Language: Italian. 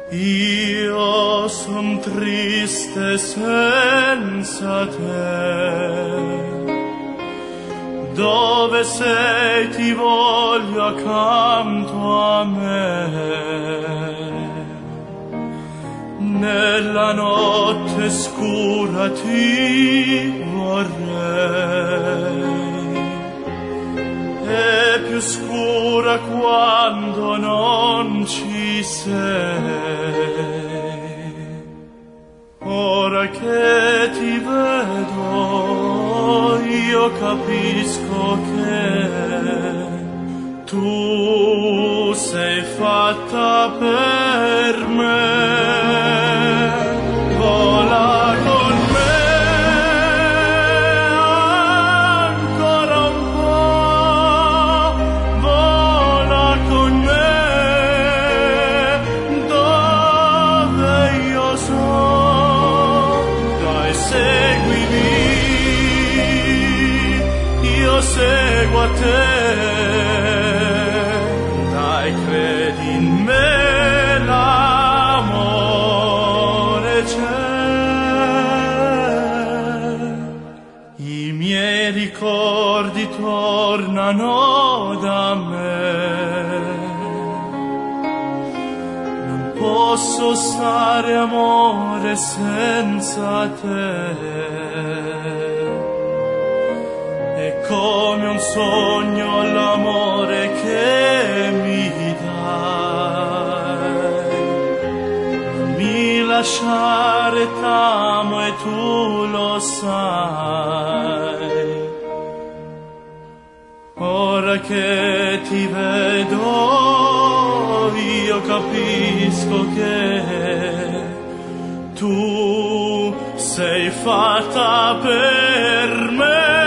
Io son triste senza te. Dove sei ti voglio accanto a me. Nella notte scura ti vorrei. È più scura quando non ci sei. Ora che ti vedo, io capisco che tu sei fatta per me. Vola con me ancora un po', vola con me dove io sono. Dai, seguimi, io seguo a te. Dai, credi in me, l'amore c'è. I miei ricordi tornano da me. Non posso stare, amore, senza te. È come un sogno l'amore che mi dai. Non mi lasciare, t'amo e tu lo sai. Ora che ti vedo, io capisco che tu sei fatta per me.